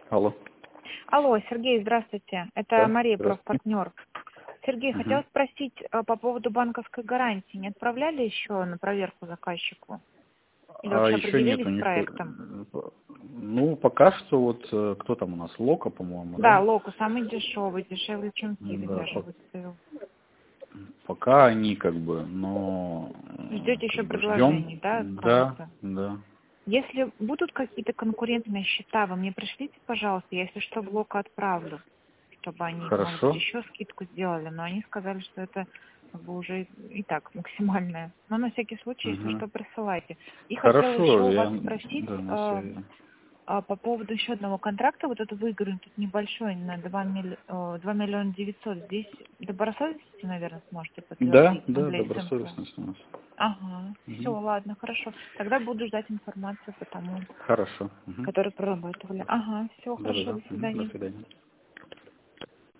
Алло. Алло, Сергей, здравствуйте. Это Да, Мария, здравствуйте. профпартнер. Сергей, Да, хотел спросить, Мгм. по поводу банковской гарантии. Не отправляли еще на проверку заказчику? Или А вообще еще нет определились у с них. проектом? Ну, пока что вот кто там у нас? Лока, по-моему, Да, да? Локу самый дешевый, дешевле, чем Киви Да, даже выставил. пока они как бы, но Ждете как еще бы ждем. предложений, да, от Да, кого-то? да. Если будут какие-то конкурентные счета, вы мне пришлите, пожалуйста, я, если что, в Локу отправлю, чтобы они, может быть, Хорошо. еще скидку сделали, но они сказали, что это как бы уже и так максимальная. Но на всякий случай, если Мгм. что, присылайте. И хотела еще Хорошо, у я вас спросить да, на связи. по поводу еще одного контракта, вот этот выигран, тут небольшой, на 2 миллиона 900. Здесь добросовестности, наверное, сможете Да, подтвердить, да, для СМК. добросовестность у нас. Ага, все, Мгм. ладно, хорошо. Тогда буду ждать информацию по тому, Хорошо. Мгм. который прорабатывали. Ага, все, хорошо, Да-да-да. до Мгм. До свидания. свидания.